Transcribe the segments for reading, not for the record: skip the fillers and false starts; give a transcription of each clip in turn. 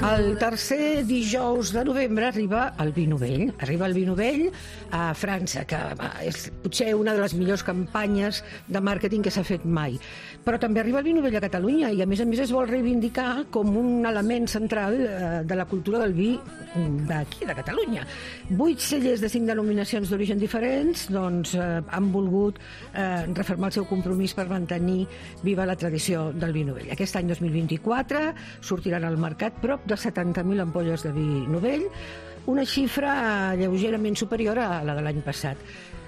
El tercer dijous de novembre arriba el vi novell. Arriba el vi novell a França, que és potser una de les millors campanyes de màrqueting que s'ha fet mai. Però també arriba el vi novell a Catalunya i, a més es vol reivindicar com un element central de la cultura del vi d'aquí, de Catalunya. 8 cellers de 5 denominacions d'origen diferents han volgut refermar el seu compromís per mantenir viva la tradició del vi novell. Aquest any 2024 sortiran al mercat prop de 70.000 ampolles de vi novell, una xifra lleugerament superior a la de l'any passat.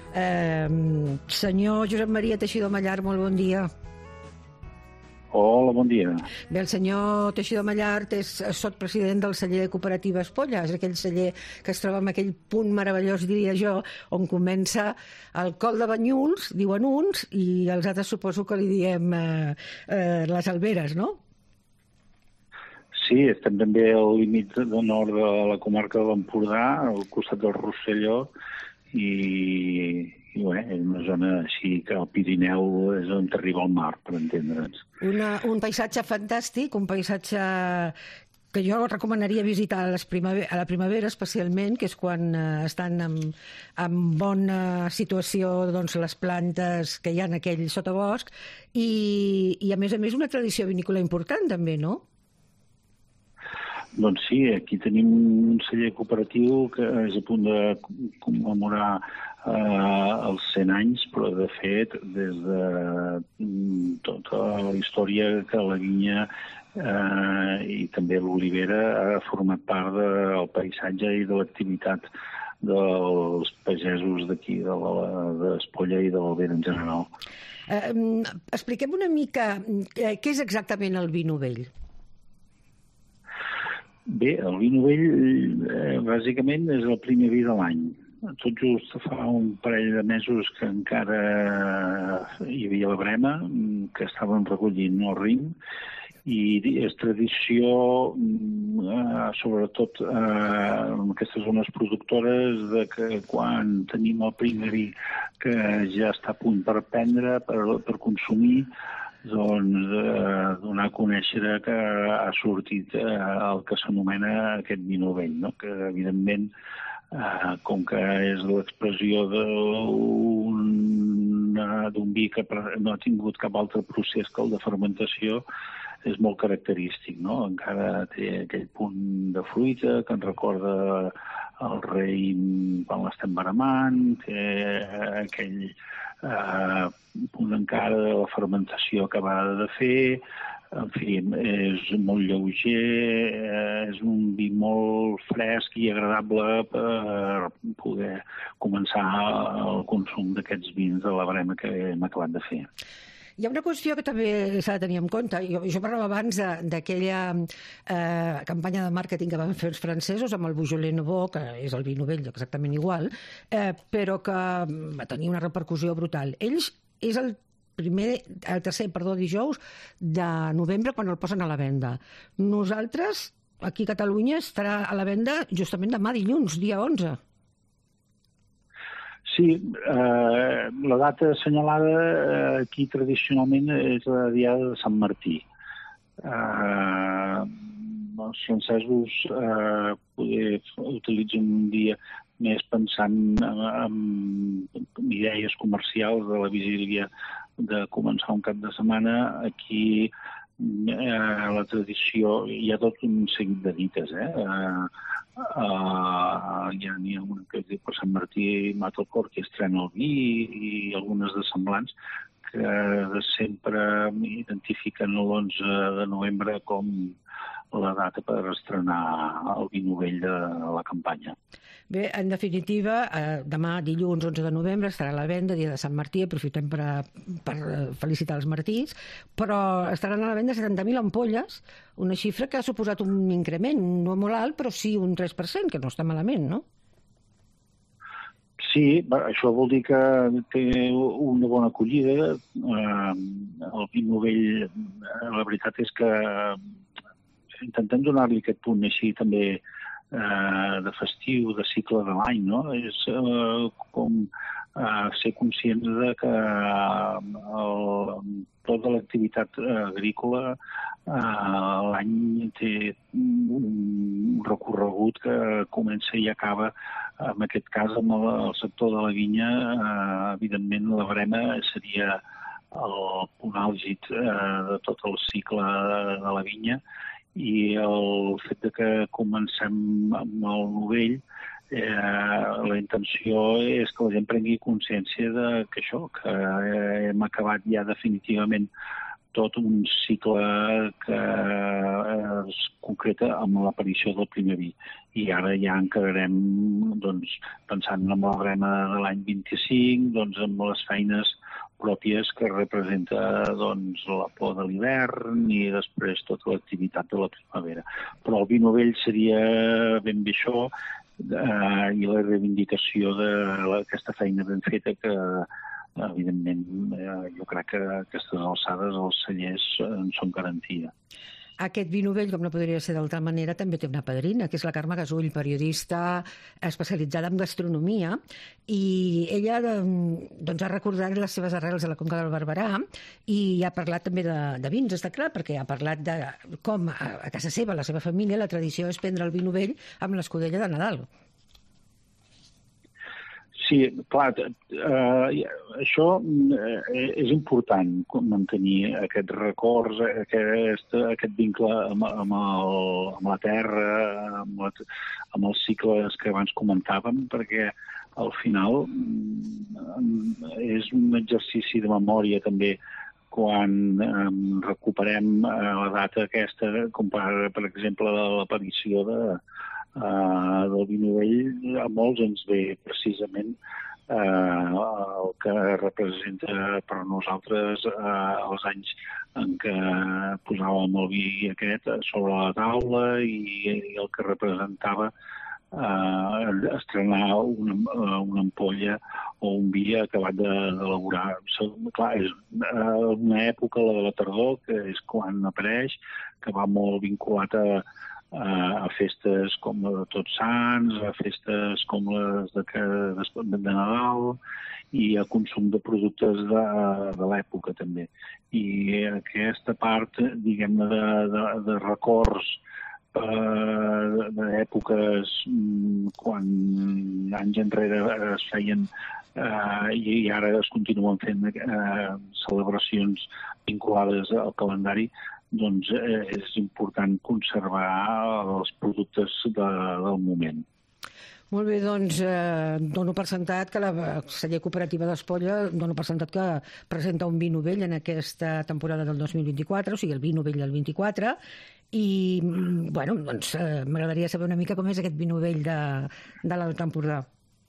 Senyor Josep Maria Teixidor Mallart, molt bon dia. Hola, bon dia. Bé, el senyor Teixidor Mallart és sotpresident del celler de Cooperativa Espolla, és aquell celler que es troba en aquell punt meravellós, diria jo, on comença el Col de Banyuls, diuen uns, i els altres suposo que li diem les Alberes, no? Sí, estem també al límit de nord de la comarca de l'Empordà, al costat del Rosselló, i bé, és una zona així que el Pirineu és on arriba al mar, per entendre'ns. Un paisatge fantàstic, un paisatge que jo recomanaria visitar a la primavera especialment, que és quan estan en bona situació les plantes que hi ha en aquell sotabosc, i a més una tradició vinícola important també, no? Doncs sí, aquí tenim un celler cooperatiu que és a punt de commemorar els 100 anys, però de fet, des de tota la història que la vinya i també l'olivera ha format part del paisatge i de l'activitat dels pagesos d'aquí, d'Espolla i de l'Albera en general. Expliquem una mica què és exactament el vi novell. Bé, el vi novell bàsicament és el primer vi de l'any. Tot just fa un parell de mesos que encara hi havia la brema, que estàvem recollint el rim, i és tradició, sobretot en aquestes zones productores, de que quan tenim el primer vi que ja està a punt per prendre, per consumir, donar a conèixer que ha sortit el que s'anomena aquest vi novell, no? Que evidentment, com que és l'expressió d'un vi que no ha tingut cap altre procés que el de fermentació, és molt característic, no? Encara té aquell punt de fruita que ens recorda el raïm quan l'estem baramant, té aquell punt encara de la fermentació acabada de fer, en fi, és molt lleuger, és un vi molt fresc i agradable per poder començar el consum d'aquests vins de la brema que hem acabat de fer. Hi ha una qüestió que també s'ha de tenir en compte. Jo parlava abans d'aquella campanya de màrqueting que van fer els francesos amb el Beaujolais Nouveau, que és el vi novell exactament igual, però que va tenir una repercussió brutal. Ells és el tercer dijous de novembre quan el posen a la venda. Nosaltres, aquí a Catalunya, estarà a la venda justament demà dilluns, dia 11. Sí, la data assenyalada aquí tradicionalment és la diada de Sant Martí. Els francesos utilitzen un dia més pensant en idees comercials de la vigília de començar un cap de setmana. Aquí la tradició, hi ha tot un seguit de dites, n'hi ha una que es diu per Sant Martí mata el porc i estrena el vi, i algunes de semblants que sempre identifiquen l'11 de novembre com la data per estrenar el vi novell de la campanya. Bé, en definitiva, demà dilluns 11 de novembre estarà a la venda, dia de Sant Martí, aprofitem per felicitar els martís, però estaran a la venda 70.000 ampolles, una xifra que ha suposat un increment, no molt alt, però sí un 3%, que no està malament, no? Sí, això vol dir que té una bona acollida. El vi novell, la veritat és que intentem donar-li aquest punt així també de festiu, de cicle de l'any, no? És com ser conscients de que tota l'activitat agrícola l'any té un recorregut que comença i acaba, en aquest cas, amb el sector de la vinya. Evidentment, la verema seria el punt àlgid de tot el cicle de la vinya, i el fet de que comencem amb el novell, la intenció és que la gent prengui consciència de que això, que hem acabat ja definitivament tot un cicle que es concreta amb l'aparició del primer vi. I ara ja encararem, doncs, pensant en la verema de l'any 25, doncs, amb les feines pròpies que representa, doncs, la por de l'hivern i després tota l'activitat de la primavera. Però el vi novell seria ben bé això, i la reivindicació d'aquesta feina ben feta que, evidentment, jo crec que a aquestes alçades els cellers en són garantia. Aquest vi novell, com no podria ser d'altra manera, també té una padrina, que és la Carme Gasull, periodista especialitzada en gastronomia, i ella doncs, ha recordat les seves arrels a la Conca del Barberà i ha parlat també de vins, està clar, perquè ha parlat de com a casa seva, a la seva família, la tradició és prendre el vi novell amb l'escudella de Nadal. Sí, clar, això és important, mantenir aquests records, aquest vincle amb la terra, amb els cicles que abans comentàvem, perquè al final és un exercici de memòria també quan recuperem la data aquesta, com per exemple l'aparició del vi novell. A molts ens ve precisament el que representa per nosaltres els anys en què posàvem el vi aquest sobre la taula i el que representava estrenar una ampolla o un vi acabat d'elaborar. Clar, és una època, la de la tardor, que és quan apareix, que va molt vinculat a festes com la de Tots Sants, a festes com les de Nadal i a consum de productes de l'època també. I aquesta part, diguem-ne, de records d'èpoques quan anys enrere es feien i ara es continuen fent celebracions vinculades al calendari, doncs és important conservar els productes del moment. Molt bé, doncs dono per sentat que la celler cooperativa d'Espolla que presenta un vi novell en aquesta temporada del 2024, o sigui, el vi novell del 24, i bueno, doncs m'agradaria saber una mica com és aquest vi novell de l'Alt Empordà.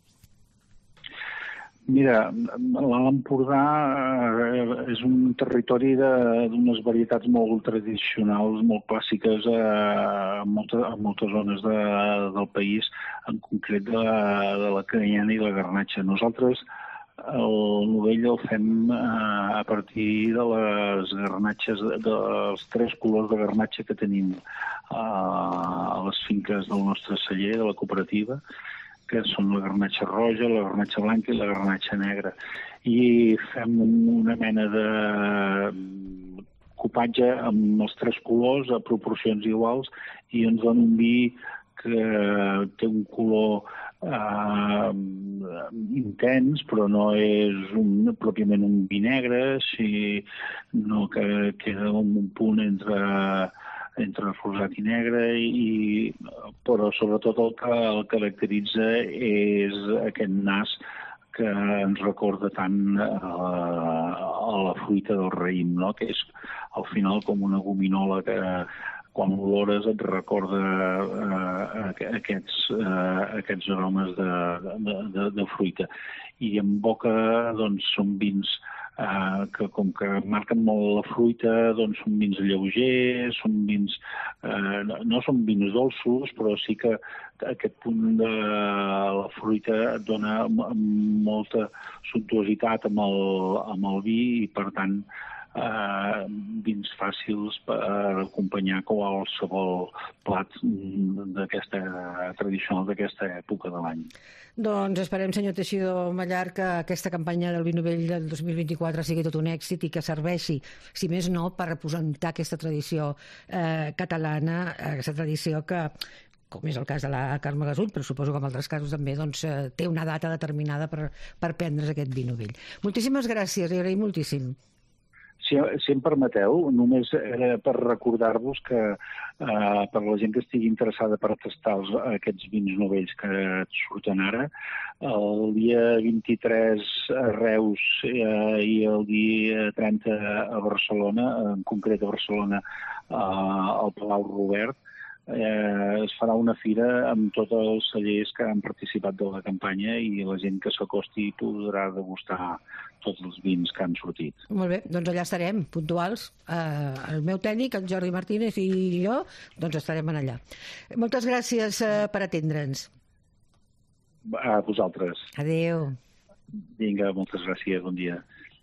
Mira, l'Alt Empordà és un territori d'unes varietats molt tradicionals, molt clàssiques a moltes zones del país, en concret de la canyena i la garnatxa. Nosaltres el novell el fem a partir de les garnatxes, dels 3 colors de garnatxa que tenim a les finques del nostre celler, de la cooperativa, que són la garnatxa roja, la garnatxa blanca i la garnatxa negra. I fem una mena de copatge amb els 3 colors a proporcions iguals i ens dona un vi que té un color intens, però no és pròpiament un vi negre, sinó que queda un punt entre rosat i negre, però sobretot el que el caracteritza és aquest nas que ens recorda tant a la fruita del raïm, no? Que és al final com una gominola que quan l'olores et recorda aquests aromes de fruita. I en boca doncs, són vins que com que marquen molt la fruita, doncs són vins lleugers, són vins, no són vins dolços, però sí que aquest punt de la fruita et dona molta sumptuositat amb el vi i, per tant, vins fàcils per acompanyar qualsevol plat d'aquesta tradicional d'aquesta època de l'any. Doncs esperem, senyor Teixidor Mallar, que aquesta campanya del vi novell del 2024 sigui tot un èxit i que serveixi, si més no, per representar aquesta tradició catalana, aquesta tradició que, com és el cas de la Carme Gasull, però suposo que en altres casos també, doncs, té una data determinada per prendre's aquest vi novell. Moltíssimes gràcies, li agraïm moltíssim. Si em permeteu, només era per recordar-vos que per la gent que estigui interessada per tastar aquests vins novells que surten ara, el dia 23 a Reus i el dia 30 a Barcelona, en concret a Barcelona al Palau Robert, es farà una fira amb tots els cellers que han participat de la campanya i la gent que s'acosti podrà degustar tots els vins que han sortit. Molt bé, doncs allà estarem, puntuals. El meu tècnic, en Jordi Martínez i jo, doncs estarem allà. Moltes gràcies per atendre'ns. A vosaltres. Adéu. Vinga, moltes gràcies, bon dia.